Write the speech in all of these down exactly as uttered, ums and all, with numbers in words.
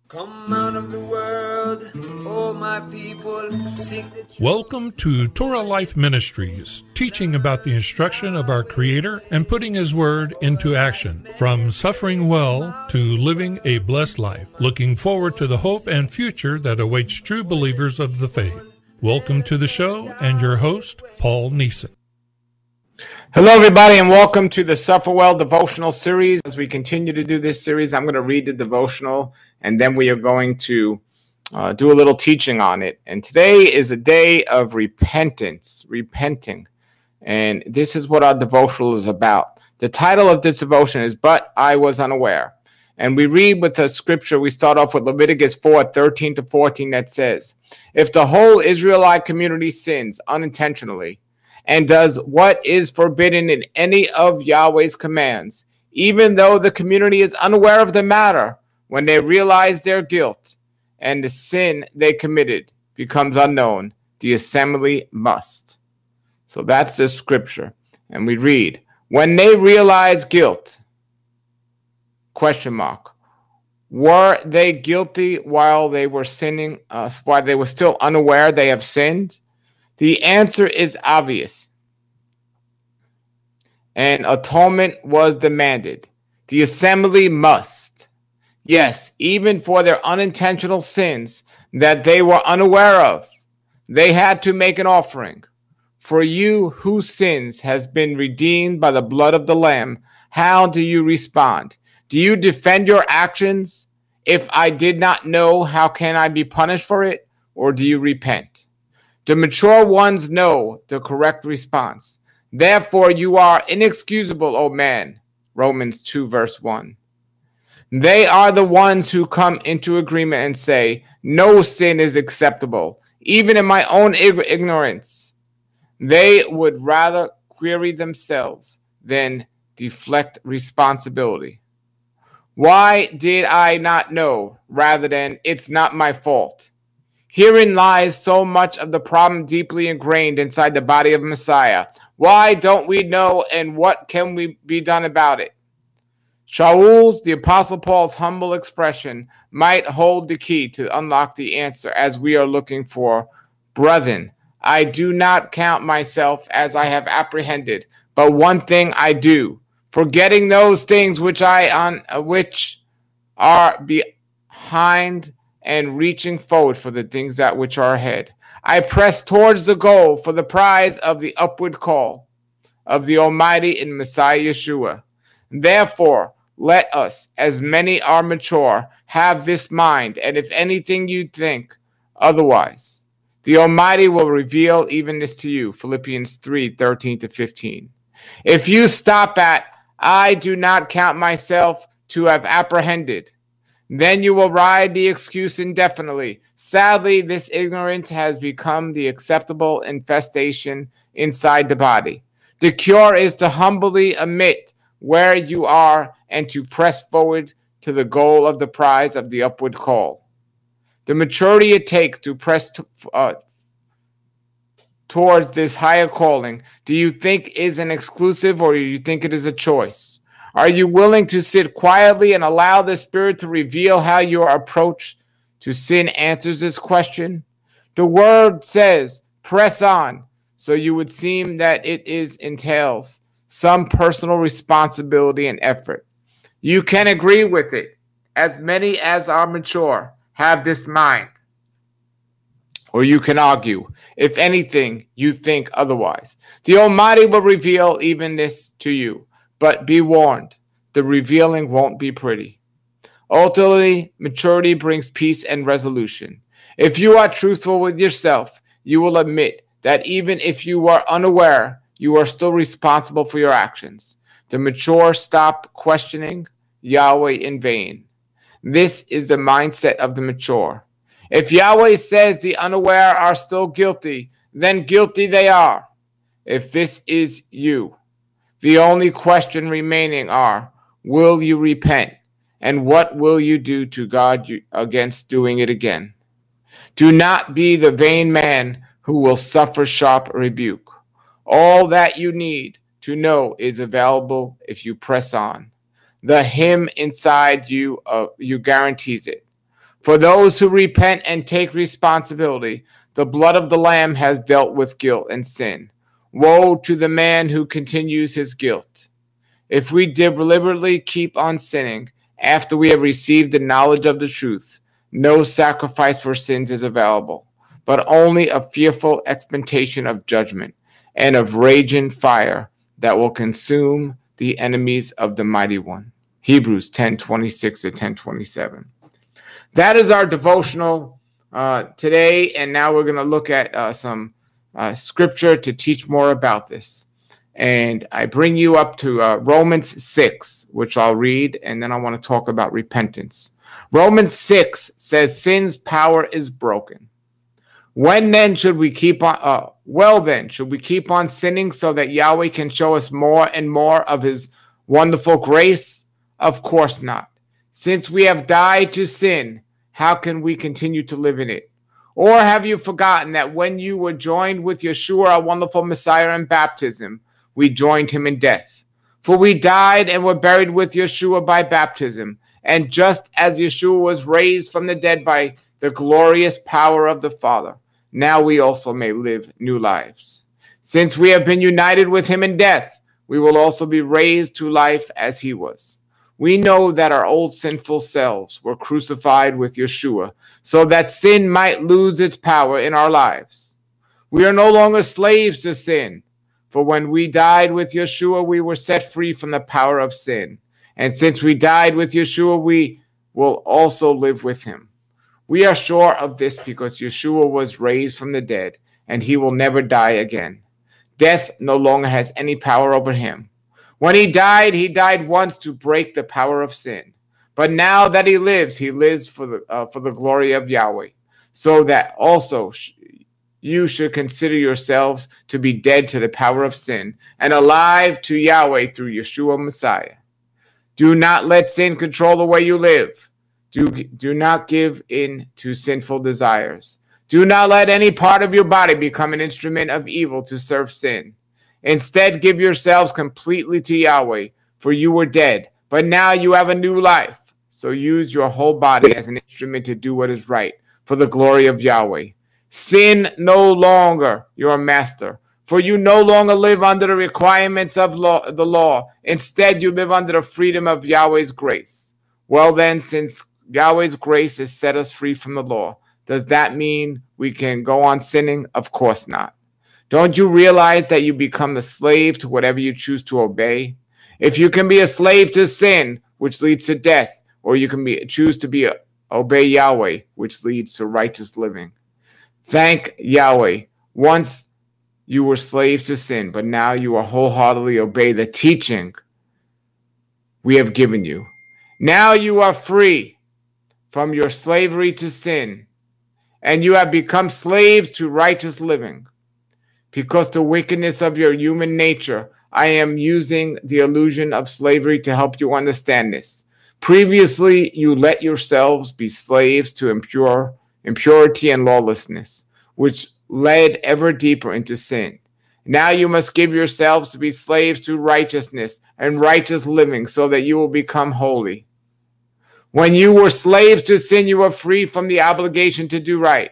Come out of the world, oh my people, sing the truth. Welcome to Torah Life Ministries, teaching about the instruction of our Creator and putting His Word into action, from suffering well to living a blessed life, looking forward to the hope and future that awaits true believers of the faith. Welcome to the show and your host, Paul Neeson. Hello, everybody, and welcome to the Suffer Well devotional series. As we continue to do this series, I'm going to read the devotional, and then we are going to uh, do a little teaching on it. And today is a day of repentance, repenting. And this is what our devotional is about. The title of this devotion is, But I Was Unaware. And we read with the scripture, we start off with Leviticus four, thirteen to fourteen, that says, If the whole Israelite community sins unintentionally, and does what is forbidden in any of Yahweh's commands, even though the community is unaware of the matter, when they realize their guilt and the sin they committed becomes unknown, the assembly must. So that's the scripture. And we read, when they realize guilt, question mark, were they guilty while they were sinning, uh, while they were still unaware they have sinned? The answer is obvious, and atonement was demanded. The assembly must. Yes, even for their unintentional sins that they were unaware of, they had to make an offering. For you whose sins has been redeemed by the blood of the Lamb, how do you respond? Do you defend your actions? If I did not know, how can I be punished for it? Or do you repent? The mature ones know the correct response. Therefore, you are inexcusable, O man. Romans two, verse one. They are the ones who come into agreement and say, no sin is acceptable, even in my own ignorance. They would rather query themselves than deflect responsibility. Why did I not know, rather than it's not my fault? Herein lies so much of the problem deeply ingrained inside the body of Messiah. Why don't we know, and what can we be done about it? Shaul's, the Apostle Paul's humble expression, might hold the key to unlock the answer as we are looking for. Brethren, I do not count myself as I have apprehended, but one thing I do, forgetting those things which I on uh, which are behind, and reaching forward for the things that which are ahead. I press towards the goal for the prize of the upward call of the Almighty in Messiah Yeshua. Therefore, let us, as many are mature, have this mind, and if anything you think otherwise, the Almighty will reveal even this to you. Philippians three, thirteen to fifteen. If you stop at, I do not count myself to have apprehended, then you will ride the excuse indefinitely. Sadly, this ignorance has become the acceptable infestation inside the body. The cure is to humbly admit where you are and to press forward to the goal of the prize of the upward call. The maturity it takes to press to, uh, towards this higher calling, do you think is an exclusive, or do you think it is a choice? Are you willing to sit quietly and allow the Spirit to reveal how your approach to sin answers this question? The Word says, press on, so you would seem that it is entails some personal responsibility and effort. You can agree with it. As many as are mature have this mind. Or you can argue. If anything, you think otherwise. The Almighty will reveal even this to you. But be warned, the revealing won't be pretty. Ultimately, maturity brings peace and resolution. If you are truthful with yourself, you will admit that even if you are unaware, you are still responsible for your actions. The mature stop questioning Yahweh in vain. This is the mindset of the mature. If Yahweh says the unaware are still guilty, then guilty they are. If this is you, the only question remaining are, will you repent? And what will you do to God against doing it again? Do not be the vain man who will suffer sharp rebuke. All that you need to know is available if you press on. The hymn inside you, uh, you guarantees it. For those who repent and take responsibility, the blood of the Lamb has dealt with guilt and sin. Woe to the man who continues his guilt. If we deliberately keep on sinning after we have received the knowledge of the truth, no sacrifice for sins is available, but only a fearful expectation of judgment and of raging fire that will consume the enemies of the mighty one. Hebrews ten twenty-six to ten twenty-seven. That is our devotional uh, today, and now we're going to look at uh, some uh, scripture to teach more about this. And I bring you up to uh, Romans six, which I'll read, and then I want to talk about repentance. Romans six says, sin's power is broken. When then should we keep on, uh, well then, should we keep on sinning so that Yahweh can show us more and more of his wonderful grace? Of course not. Since we have died to sin, how can we continue to live in it? Or have you forgotten that when you were joined with Yeshua, our wonderful Messiah, in baptism, we joined him in death? For we died and were buried with Yeshua by baptism. And just as Yeshua was raised from the dead by the glorious power of the Father, now we also may live new lives. Since we have been united with him in death, we will also be raised to life as he was. We know that our old sinful selves were crucified with Yeshua so that sin might lose its power in our lives. We are no longer slaves to sin, for when we died with Yeshua, we were set free from the power of sin. And since we died with Yeshua, we will also live with him. We are sure of this because Yeshua was raised from the dead, and he will never die again. Death no longer has any power over him. When he died, he died once to break the power of sin. But now that he lives, he lives for the uh, for the glory of Yahweh, so that also sh- you should consider yourselves to be dead to the power of sin and alive to Yahweh through Yeshua Messiah. Do not let sin control the way you live. Do, do not give in to sinful desires. Do not let any part of your body become an instrument of evil to serve sin. Instead, give yourselves completely to Yahweh, for you were dead, but now you have a new life. So use your whole body as an instrument to do what is right, for the glory of Yahweh. Sin no longer your master, for you no longer live under the requirements of law, the law. Instead, you live under the freedom of Yahweh's grace. Well then, since Yahweh's grace has set us free from the law, does that mean we can go on sinning? Of course not. Don't you realize that you become the slave to whatever you choose to obey? If you can be a slave to sin, which leads to death, or you can be choose to be a, obey Yahweh, which leads to righteous living. Thank Yahweh. Once you were slaves to sin, but now you are wholeheartedly obey the teaching we have given you. Now you are free from your slavery to sin, and you have become slaves to righteous living. Because the wickedness of your human nature, I am using the illusion of slavery to help you understand this. Previously, you let yourselves be slaves to impure, impurity and lawlessness, which led ever deeper into sin. Now you must give yourselves to be slaves to righteousness and righteous living so that you will become holy. When you were slaves to sin, you were free from the obligation to do right.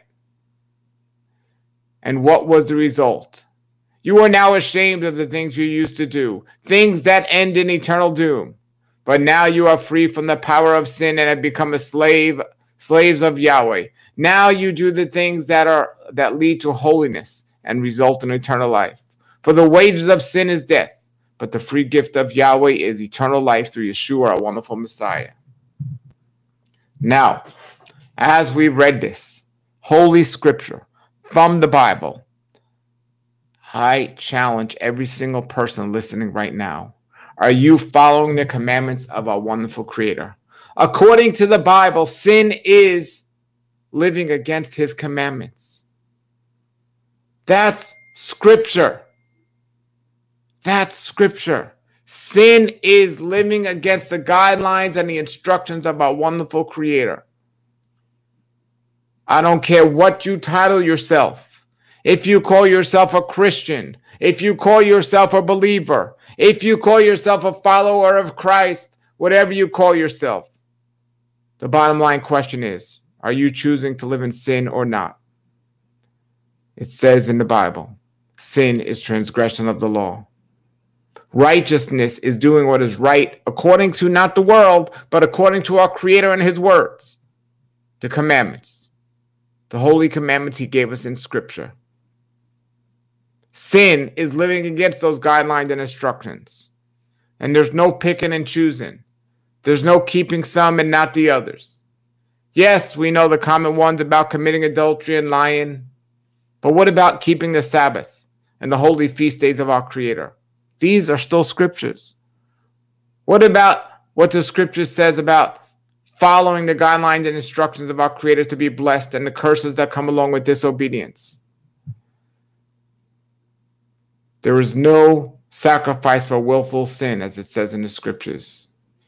And what was the result? You are now ashamed of the things you used to do, things that end in eternal doom. But now you are free from the power of sin and have become a slave, slaves of Yahweh. Now you do the things that are that lead to holiness and result in eternal life. For the wages of sin is death, but the free gift of Yahweh is eternal life through Yeshua, our wonderful Messiah. Now, as we read this holy scripture from the Bible, I challenge every single person listening right now. Are you following the commandments of our wonderful Creator? According to the Bible, sin is living against his commandments. That's scripture. That's scripture. Sin is living against the guidelines and the instructions of our wonderful Creator. I don't care what you title yourself. If you call yourself a Christian, if you call yourself a believer, if you call yourself a follower of Christ, whatever you call yourself, the bottom line question is, Are you choosing to live in sin or not? It says in the Bible, sin is transgression of the law. Righteousness is doing what is right according to not the world, but according to our Creator and His words, the commandments, the holy commandments He gave us in Scripture. Sin is living against those guidelines and instructions. And there's no picking and choosing. There's no keeping some and not the others. Yes, we know the common ones about committing adultery and lying. But what about keeping the Sabbath and the holy feast days of our Creator? These are still scriptures. What about what the scripture says about following the guidelines and instructions of our Creator to be blessed and the curses that come along with disobedience? There is no sacrifice for willful sin, as it says in the scriptures.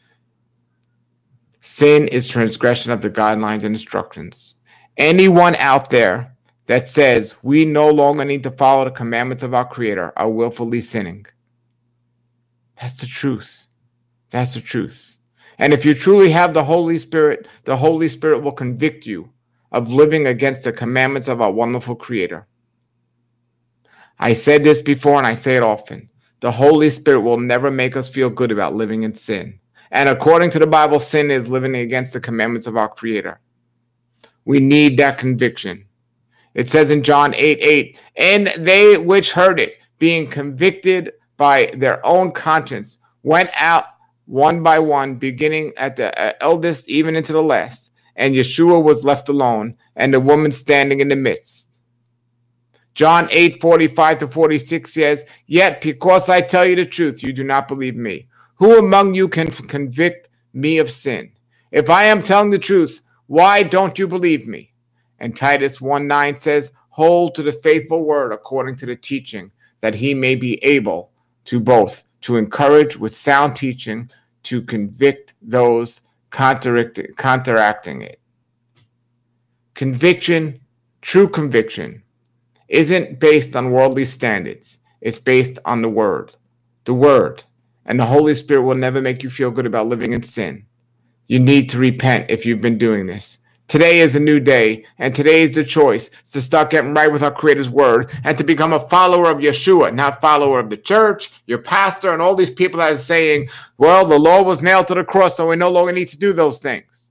Sin is transgression of the guidelines and instructions. Anyone out there that says we no longer need to follow the commandments of our Creator are willfully sinning. That's the truth. That's the truth. And if you truly have the Holy Spirit, the Holy Spirit will convict you of living against the commandments of our wonderful Creator. I said this before and I say it often. The Holy Spirit will never make us feel good about living in sin. And according to the Bible, sin is living against the commandments of our Creator. We need that conviction. It says in John eight eight, and they which heard it, being convicted by their own conscience, went out one by one, beginning at the eldest, even into the last. And Yeshua was left alone, and the woman standing in the midst. John eight forty-five to forty-six says, yet because I tell you the truth, you do not believe me. Who among you can convict me of sin? If I am telling the truth, why don't you believe me? And Titus one nine says, hold to the faithful word according to the teaching, that he may be able to both to encourage with sound teaching, to convict those counteracting it. Conviction, true conviction, isn't based on worldly standards. It's based on the word. The word. And the Holy Spirit will never make you feel good about living in sin. You need to repent if you've been doing this. Today is a new day, and today is the choice to start getting right with our Creator's word and to become a follower of Yeshua, not follower of the church, your pastor, and all these people that are saying, well, the law was nailed to the cross, so we no longer need to do those things.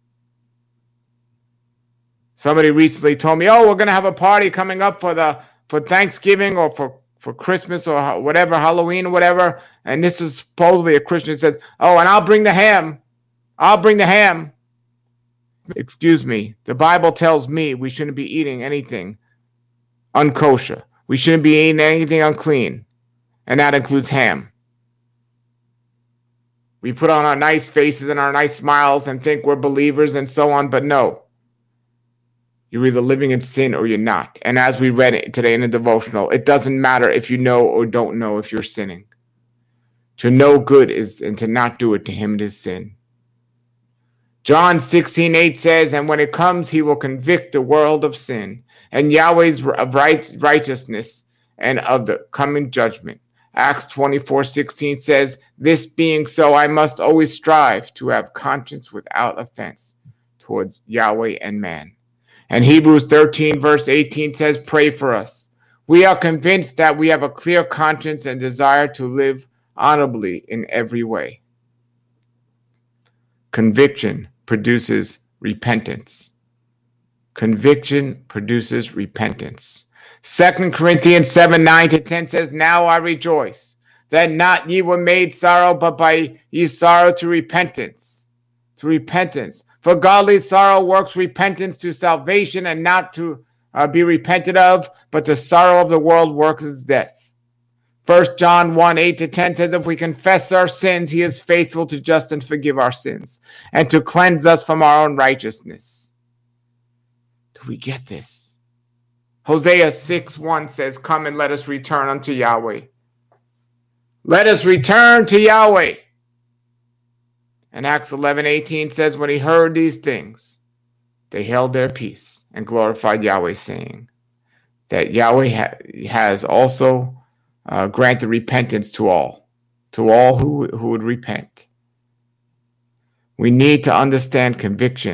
Somebody recently told me, oh, we're going to have a party coming up for the for Thanksgiving or for, for Christmas or whatever, Halloween or whatever, and this is supposedly a Christian who says, oh, and I'll bring the ham. I'll bring the ham. Excuse me, the Bible tells me we shouldn't be eating anything unkosher. We shouldn't be eating anything unclean, and that includes ham. We put on our nice faces and our nice smiles and think we're believers and so on, but no. You're either living in sin or you're not. And as we read it today in the devotional, it doesn't matter if you know or don't know if you're sinning. To know good is, and to not do it, to him it is sin. John sixteen eight says, and when it comes, he will convict the world of sin and Yahweh's right, righteousness and of the coming judgment. Acts twenty-four sixteen says, this being so, I must always strive to have conscience without offense towards Yahweh and man. And Hebrews thirteen verse eighteen says, pray for us. We are convinced that we have a clear conscience and desire to live honorably in every way. Conviction produces repentance. Conviction produces repentance. Second Corinthians seven nine to ten says, now I rejoice that not ye were made sorrow, but by ye sorrow to repentance. To repentance. For godly sorrow works repentance to salvation, and not to uh, be repented of, but the sorrow of the world works death. First John one eight to ten says, if we confess our sins, he is faithful to just and forgive our sins, and to cleanse us from our own righteousness. Do we get this? Hosea six one says, come and let us return unto Yahweh. Let us return to Yahweh. And Acts eleven eighteen says, when he heard these things, they held their peace and glorified Yahweh, saying that Yahweh ha- has also uh, granted repentance to all, to all who, who would repent. We need to understand conviction. We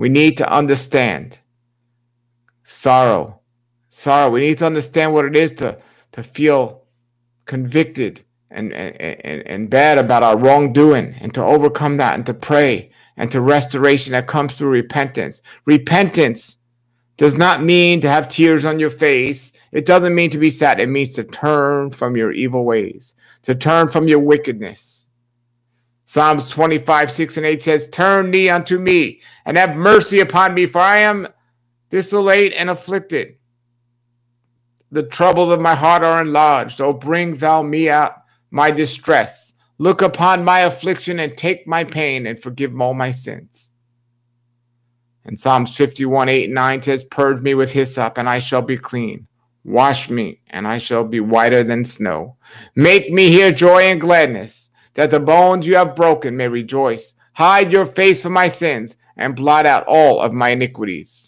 We need to understand sorrow. Sorrow. We need to understand what it is to, to feel convicted and, and, and, and bad about our wrongdoing, and to overcome that, and to pray, and to restoration that comes through repentance. Repentance does not mean to have tears on your face. It doesn't mean to be sad. It means to turn from your evil ways, to turn from your wickedness. Psalms twenty-five, six and eight says, turn thee unto me, and have mercy upon me, for I am desolate and afflicted. The troubles of my heart are enlarged. O bring thou me out my distress. Look upon my affliction, and take my pain, and forgive all my sins. And Psalms fifty-one, eight and nine says, purge me with hyssop, and I shall be clean. Wash me, and I shall be whiter than snow. Make me hear joy and gladness, that the bones you have broken may rejoice. Hide your face from my sins, and blot out all of my iniquities.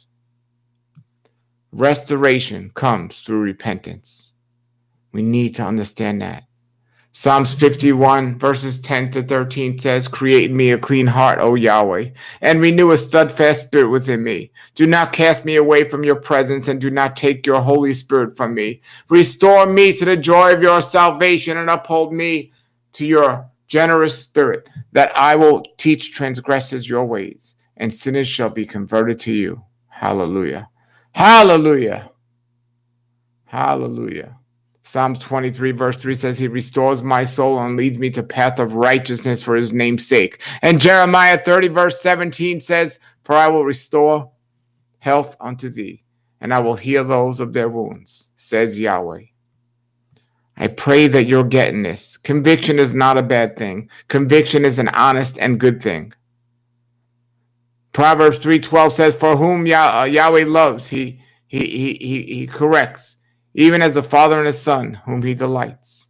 Restoration comes through repentance. We need to understand that. Psalms fifty-one, verses ten to thirteen says, create in me a clean heart, O Yahweh, and renew a steadfast spirit within me. Do not cast me away from your presence, and do not take your Holy Spirit from me. Restore me to the joy of your salvation, and uphold me to your generous spirit, that I will teach transgressors your ways, and sinners shall be converted to you. Hallelujah. Hallelujah. Hallelujah. Psalms twenty-three, verse three says, he restores my soul and leads me to path of righteousness for his name's sake. And Jeremiah thirty, verse seventeen says, for I will restore health unto thee, and I will heal those of their wounds, says Yahweh. I pray that you're getting this. Conviction is not a bad thing. Conviction is an honest and good thing. Proverbs three twelve says, for whom Yah- uh, Yahweh loves, he, he, he, he, he corrects, even as a father and a son whom he delights.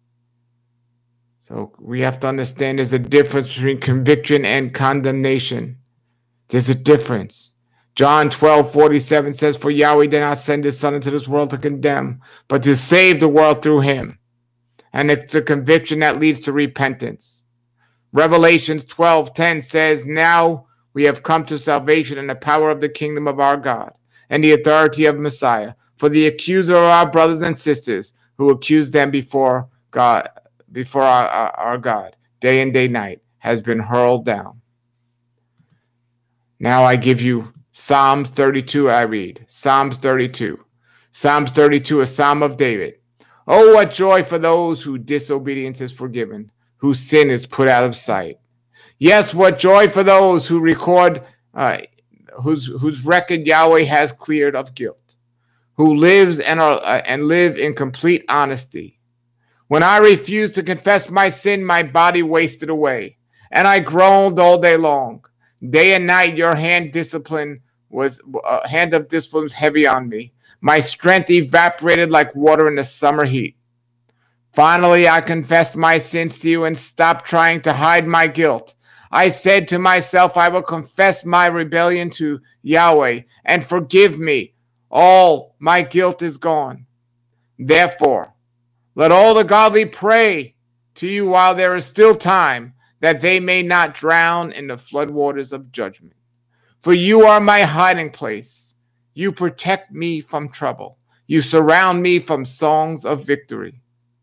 So we have to understand there's a difference between conviction and condemnation. There's a difference. John twelve forty-seven says, for Yahweh did not send his son into this world to condemn, but to save the world through him. And it's the conviction that leads to repentance. Revelations twelve ten says, now we have come to salvation in the power of the kingdom of our God and the authority of Messiah. For the accuser of our brothers and sisters who accuse them before God, before our, our, our God, day and day night, has been hurled down. Now I give you Psalms thirty-two, I read. Psalms thirty-two. Psalms thirty-two, a psalm of David. Oh, what joy for those whose disobedience is forgiven, whose sin is put out of sight. Yes, what joy for those who record, uh, whose whose record Yahweh has cleared of guilt, who lives and are uh, and live in complete honesty. When I refused to confess my sin, my body wasted away, and I groaned all day long. Day and night, your hand discipline was uh, hand of discipline was heavy on me. My strength evaporated like water in the summer heat. Finally, I confessed my sins to you and stopped trying to hide my guilt. I said to myself, I will confess my rebellion to Yahweh and forgive me. All my guilt is gone. Therefore, let all the godly pray to you while there is still time, that they may not drown in the floodwaters of judgment. For you are my hiding place. You protect me from trouble. You surround me from songs of victory.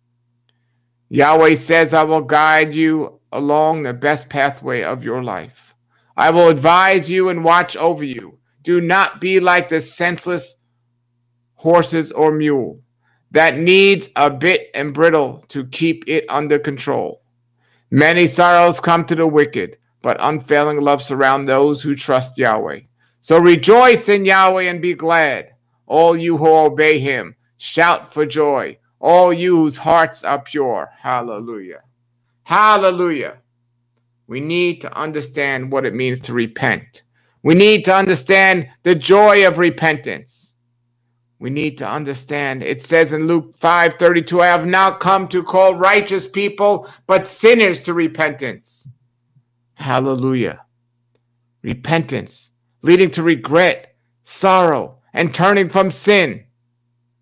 Yahweh says, I will guide you along the best pathway of your life. I will advise you and watch over you. Do not be like the senseless horses or mule that needs a bit and bridle to keep it under control. Many sorrows come to the wicked, but unfailing love surrounds those who trust Yahweh. So rejoice in Yahweh and be glad, all you who obey him. Shout for joy, all you whose hearts are pure. Hallelujah. Hallelujah. We need to understand what it means to repent. We need to understand the joy of repentance. We need to understand, it says in Luke five thirty-two, I have not come to call righteous people, but sinners to repentance. Hallelujah. Repentance, leading to regret, sorrow, and turning from sin.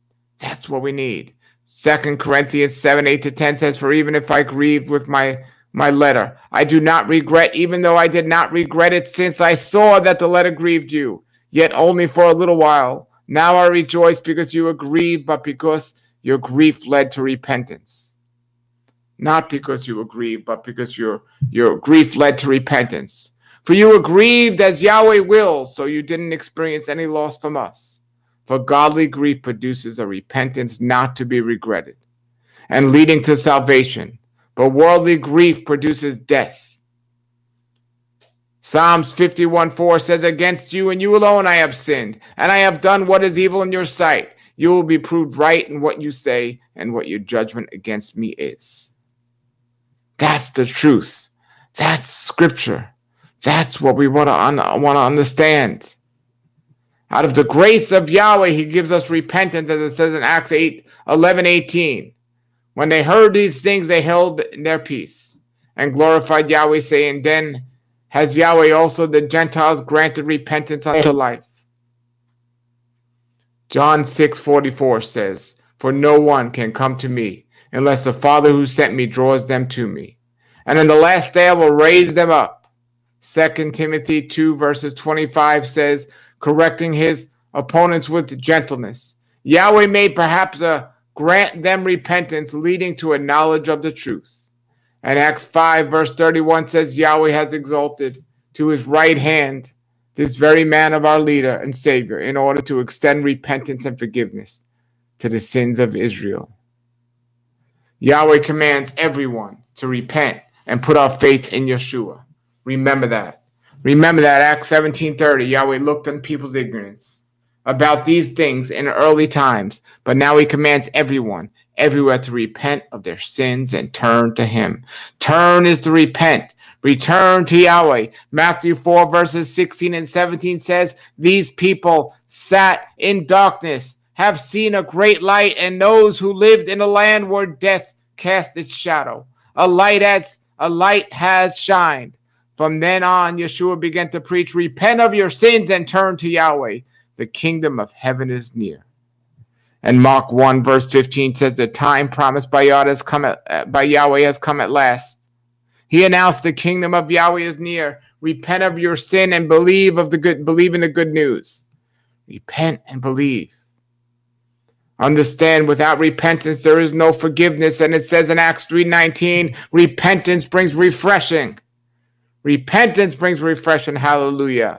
That's what we need. Second Corinthians seven, eight to ten says, for even if I grieved with my my letter. I do not regret, even though I did not regret it since I saw that the letter grieved you, yet only for a little while. Now I rejoice because you were grieved, but because your grief led to repentance. Not because you were grieved, but because your, your grief led to repentance. For you were grieved as Yahweh wills, so you didn't experience any loss from us. For godly grief produces a repentance not to be regretted, and leading to salvation. But worldly grief produces death. Psalms fifty-one four says, against you and you alone I have sinned, and I have done what is evil in your sight. You will be proved right in what you say, and what your judgment against me is. That's the truth. That's scripture. That's what we want to un- want to understand. Out of the grace of Yahweh, he gives us repentance, as it says in Acts eight eleven eighteen. When they heard these things, they held their peace and glorified Yahweh, saying, then has Yahweh also the Gentiles granted repentance unto life. John six forty-four says, for no one can come to me unless the Father who sent me draws them to me. And in the last day I will raise them up. Second Timothy two verses twenty-five says, correcting his opponents with gentleness. Yahweh may perhaps uh, grant them repentance, leading to a knowledge of the truth. And Acts five verse thirty-one says, Yahweh has exalted to his right hand this very man of our leader and Savior, in order to extend repentance and forgiveness to the sins of Israel. Yahweh commands everyone to repent and put our faith in Yeshua. Remember that. Remember that Acts seventeen thirty, Yahweh looked on people's ignorance about these things in early times, but now he commands everyone, everywhere, to repent of their sins and turn to him. Turn is to repent. Return to Yahweh. Matthew four verses sixteen and seventeen says, these people sat in darkness, have seen a great light, and those who lived in a land where death cast its shadow. A light as a light has shined. From then on, Yeshua began to preach, repent of your sins and turn to Yahweh. The kingdom of heaven is near. And Mark one verse fifteen says, the time promised by Yahweh has come at, by Yahweh has come at last. He announced the kingdom of Yahweh is near. Repent of your sin and believe of the good, believe in the good news. Repent and believe. Understand, without repentance there is no forgiveness. And it says in Acts three nineteen, repentance brings refreshing. Repentance brings refreshing. Hallelujah.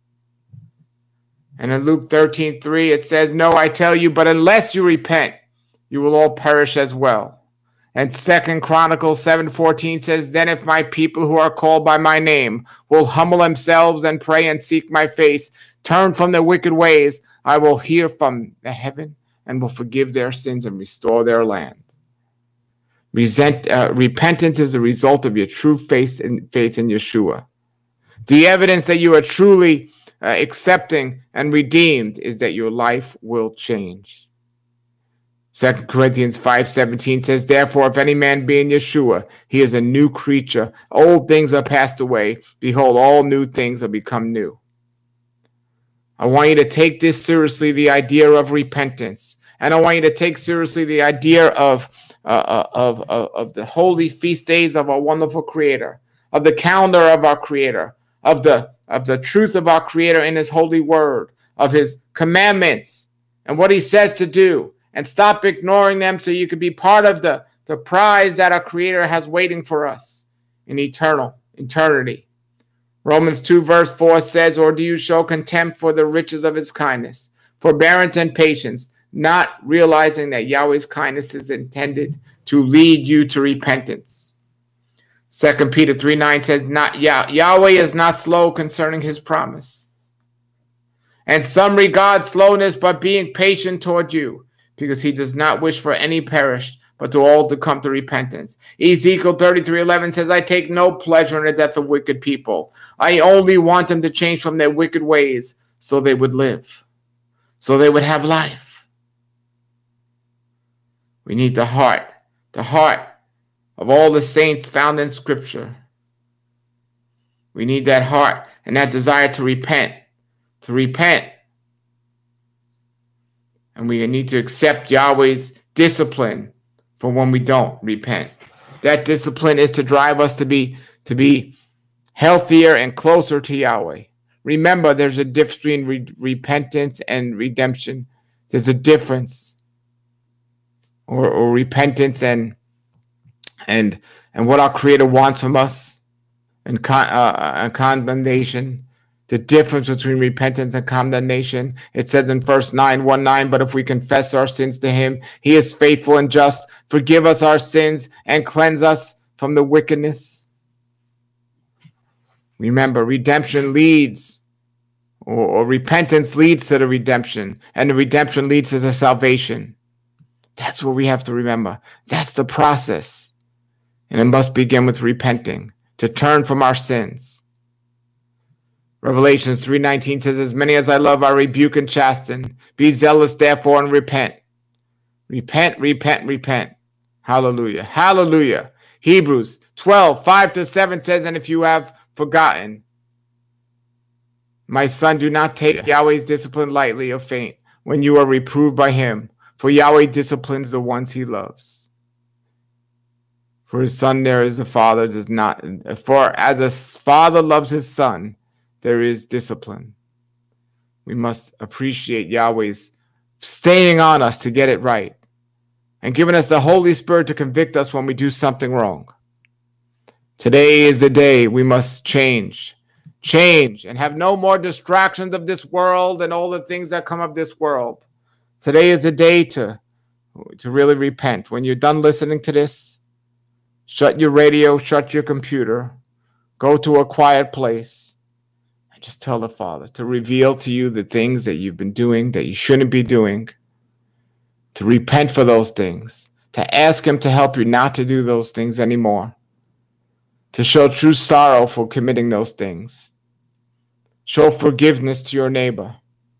And in Luke thirteen three, it says, no, I tell you, but unless you repent, you will all perish as well. And Second Chronicles seven fourteen says, then if my people who are called by my name will humble themselves and pray and seek my face, turn from their wicked ways, I will hear from the heaven and will forgive their sins and restore their land. Resent, uh, repentance is a result of your true faith in, faith in Yeshua. The evidence that you are truly uh, accepting and redeemed is that your life will change. Second Corinthians five seventeen says, therefore, if any man be in Yeshua, he is a new creature. Old things are passed away. Behold, all new things are become new. I want you to take this seriously, the idea of repentance. And I want you to take seriously the idea of, uh, of, of, of the holy feast days of our wonderful Creator, of the calendar of our Creator, of the, of the truth of our Creator in his holy word, of his commandments and what he says to do. And stop ignoring them so you can be part of the, the prize that our Creator has waiting for us in eternal eternity. Romans two verse four says, or do you show contempt for the riches of his kindness, forbearance and patience, not realizing that Yahweh's kindness is intended to lead you to repentance? Second Peter three nine says, not Yah- Yahweh is not slow concerning his promise, and some regard slowness, but being patient toward you, because he does not wish for any perish, but to all to come to repentance. Ezekiel thirty-three eleven says, I take no pleasure in the death of wicked people. I only want them to change from their wicked ways so they would live, so they would have life. We need the heart, the heart of all the saints found in Scripture. We need that heart and that desire to repent, to repent. And we need to accept Yahweh's discipline for when we don't repent. That discipline is to drive us to be to be healthier and closer to Yahweh. Remember, there's a difference between re- repentance and redemption. There's a difference, or, or repentance and and and what our Creator wants from us, and con- uh, and condemnation. The difference between repentance and condemnation. It says in verse nine, one nine, but if we confess our sins to him, he is faithful and just, forgive us our sins and cleanse us from the wickedness. Remember, redemption leads, or, or repentance leads to the redemption, and the redemption leads to the salvation. That's what we have to remember. That's the process. And it must begin with repenting, to turn from our sins. Revelations three nineteen says, as many as I love, I rebuke and chasten. Be zealous, therefore, and repent. Repent, repent, repent. Hallelujah. Hallelujah. Hebrews twelve, five to seven says, and if you have forgotten, my son, do not take Yahweh's discipline lightly or faint when you are reproved by him, for Yahweh disciplines the ones he loves. For his son there is a father does not, for as a father loves his son, there is discipline. We must appreciate Yahweh's staying on us to get it right and giving us the Holy Spirit to convict us when we do something wrong. Today is the day we must change, change and have no more distractions of this world and all the things that come of this world. Today is the day to, to really repent. When you're done listening to this, shut your radio, shut your computer, go to a quiet place. Just tell the Father to reveal to you the things that you've been doing that you shouldn't be doing, to repent for those things, to ask him to help you not to do those things anymore, to show true sorrow for committing those things. Show forgiveness to your neighbor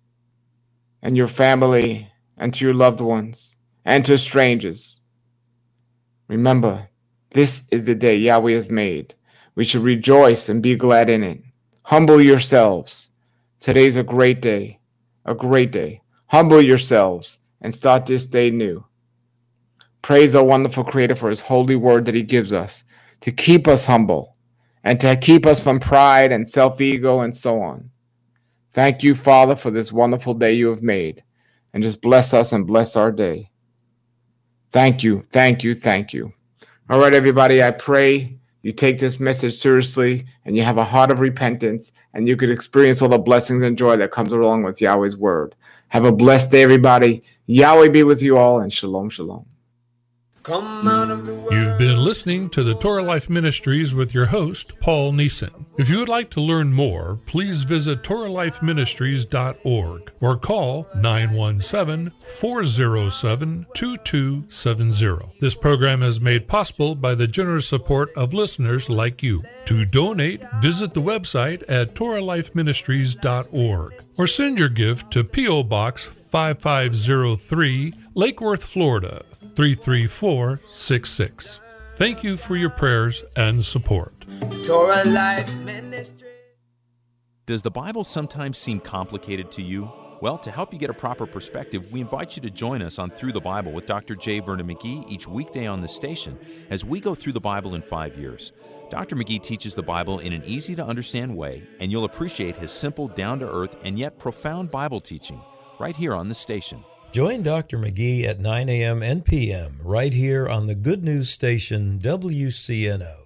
and your family and to your loved ones and to strangers. Remember, this is the day Yahweh has made. We should rejoice and be glad in it. Humble yourselves. Today's a great day, a great day. Humble yourselves and start this day new. Praise our wonderful Creator for his holy word that he gives us to keep us humble and to keep us from pride and self-ego and so on. Thank you, Father, for this wonderful day you have made, and just bless us and bless our day. Thank you, thank you, thank you. All right, everybody, I pray you take this message seriously and you have a heart of repentance and you could experience all the blessings and joy that comes along with Yahweh's word. Have a blessed day, everybody. Yahweh be with you all, and shalom, shalom. Come out of the world. You've been listening to the Torah Life Ministries with your host, Paul Neeson. If you would like to learn more, please visit Torah Life Ministries dot org or call nine one seven, four zero seven, two two seven zero. This program is made possible by the generous support of listeners like you. To donate, visit the website at Torah Life Ministries dot org or send your gift to P O Box five five zero three, Lake Worth, Florida, three three four six six. Thank you for your prayers and support. Torah Life Ministry. Does the Bible sometimes seem complicated to you? Well, to help you get a proper perspective, we invite you to join us on Through the Bible with Doctor J. Vernon McGee each weekday on this station as we go through the Bible in five years. Doctor McGee teaches the Bible in an easy-to-understand way, and you'll appreciate his simple, down-to-earth, and yet profound Bible teaching right here on this station. Join Doctor McGee at nine a.m. and p m right here on the Good News Station W C N O.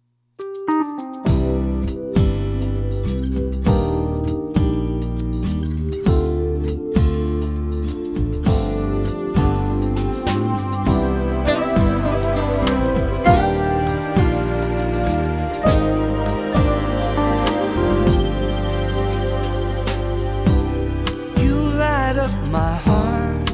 You light up my heart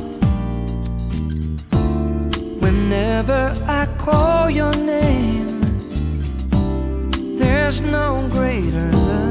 whenever I call your name. There's no greater love